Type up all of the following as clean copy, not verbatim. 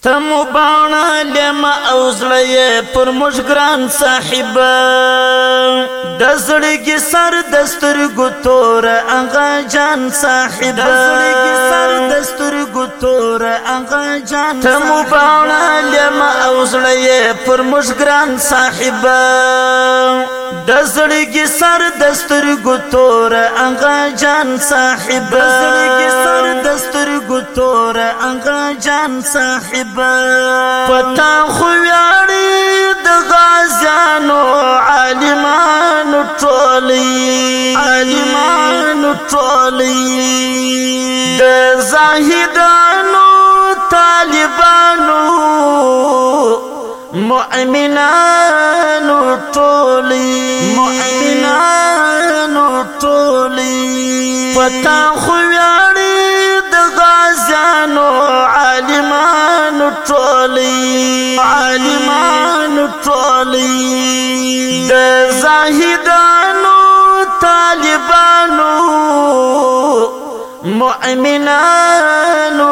تمو بانا لما اوزلي پر مشگران صاحبا دزڑی سر دستر گتور آغا جان صاحبا دزڑی سر دستر گتور آغا جان تمو بانا لما اوزلي پر مشگران صاحبا دزڑی سر دستر گتور آغا جان صاحبا دزڑی سر دستر گتور آغا جان صاحبا پتا خویاړي د غازیانو عالمانو ټولي د زاهدانو طالبانو مؤمنانو ټولي پتا خویاړي د غازیانو عالمانو ټولي د زاهدانو طالبانو مؤمنانو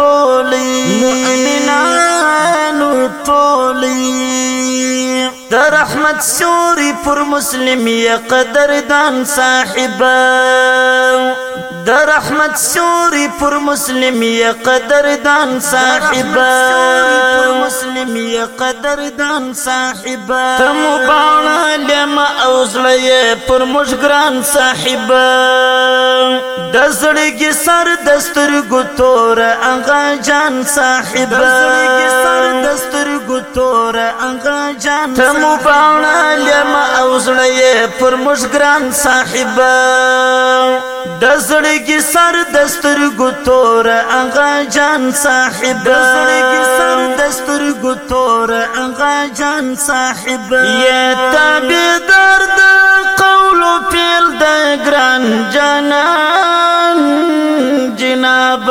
ټولي د رحمت سوري پر مسلم یا قدردان صاحبا د رحمت سوري پر مسلم یا قدردان صاحبا تمو بانا لما اوزلي پر مشگران صاحبا دزڑی سر دستر گتور آغا جان صاحبا تمو بانا لما اوزلي پر مشگران صاحبا دزڑی سر دستر گتور آغا جان صاحبا یہ تابعدار د قول و فعل د گران جانان جناب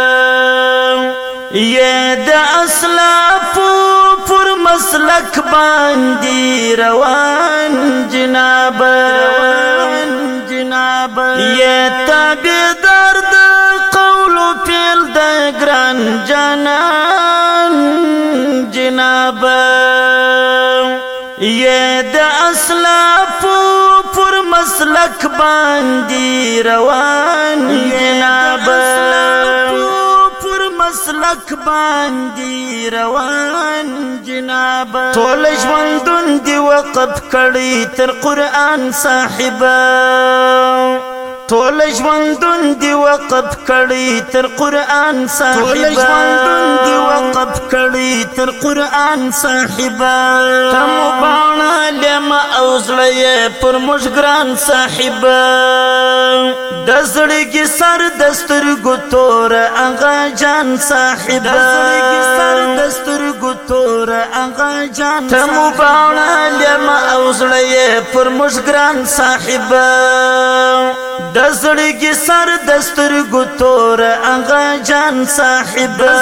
یہ د اسلاف پر مسلک باندې روان جناب یہ تابعدار د قول و فعل د گران جانان جناب یہ د اسلاف پر مسلک باندې روان جناب ټول ژوندون دی وقف کړي تر قرآن صاحبا ټول ژوندون دی وقف کړي تر قرآن صاحبا تمو بانا لما اوزلي پر مشگران صاحبا دزڑی سر دستر گتور آغا جان صاحبا تمو بانا لما اوزلي پر مشگران صاحبا دزڑی سر دستر گتور آغا جان صاحبا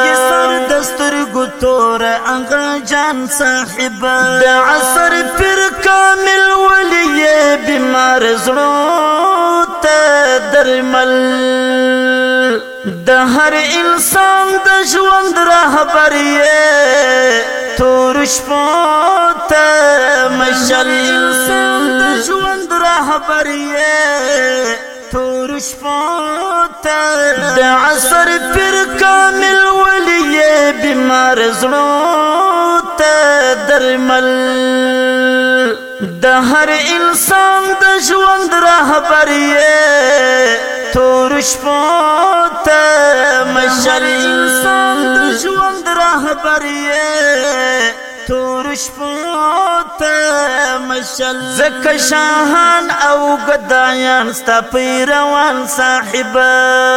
د عصر پر کامل ولی بیمار زړو ته درمل د هر انسان د ژوند رهبر یې تور شپو ته مشل د عصر پر کامل ولی بیمار زړو ته درمل د هر انسان د ژوند رهبر یې تور شپو ته مشل زکه شاهان او گدایان ستا پیروان صاحبا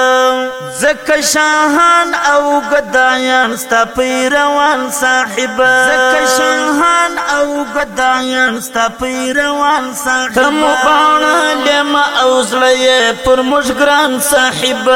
تمو بانا لما اوزلي پر مشگران صاحبا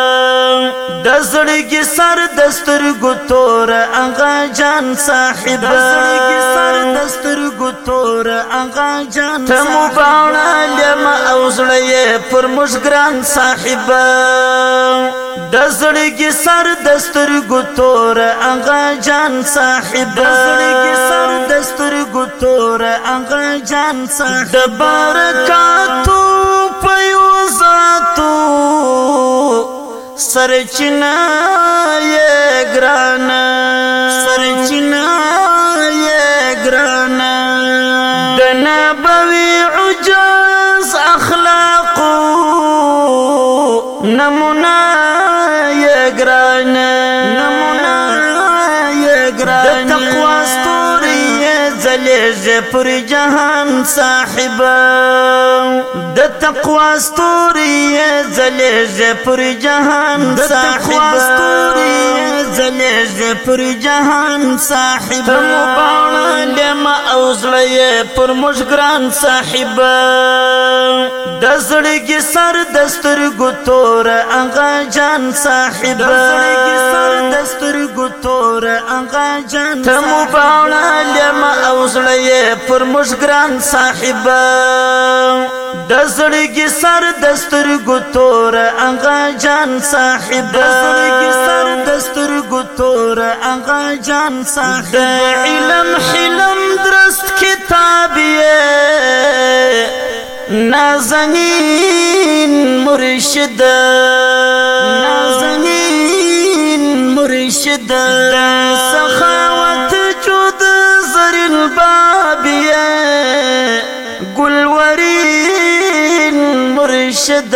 دزڑی سر دستر گتور آغا جان صاحبا زړګي سر دسترګو تور اغا جان ته مباړه لما او زړه پر مشګران صاحب د زړګي سر دسترګو تور اغا جان صاحب د زړګي سر دسترګو تور اغا جان صاحب د برکاتو پیوزاتو سرچنا یہ گرانا سرچنا یہ گرانا د نبوي عجز اخلاقو نمونه یہ گرانا نمونه یہ گرانا د تقوا ستوري زلیج پر جهان صاحب د تقوا ستوري زلیج پر جهان صاحب زلیج پر جهان صاحب مباړه لما اوزړه پر مشګران صاحب د زړګي سر دسترګو تور اغا جان صاحب د زړګي سر دسترګو تور اغا جان ته مباړه لما اوزړه پر مشګران صاحب د زړګي سر دسترګو تور اغا جان صاحب د زړګي سر دسترګو تور اغا جان صاحب د علم حلم درست کتاب یې نازنین مرشد نازنین مرشد سخاوت جود زرین بابیه گلورین مرشد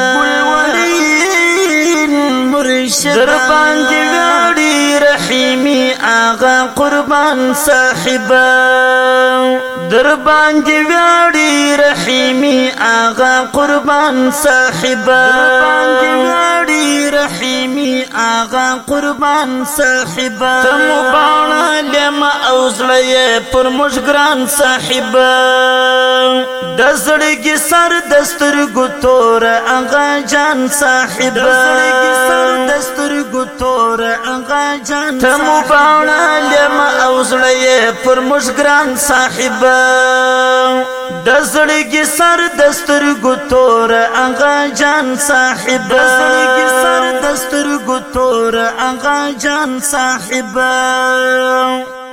گلورین مرشد در باندې ویاړي رحیمی آغا قربان صاحب در باندې ویاړي رحیمی آغا قربان صاحب در باندې ویاړي رحیمی آغا قربان صاحب ته مباړه لما اوزړه پر مشګران صاحب د زړګي سر دسترګو تور اغا جان صاحب د زړګي سر دسترګو تور اغا جان ته مباړه لما اوزړه پر مشګران صاحب د زړګي سر دسترګو تور اغا جان صاحب د زړګي سر دسترګو تور اغا جان صاحب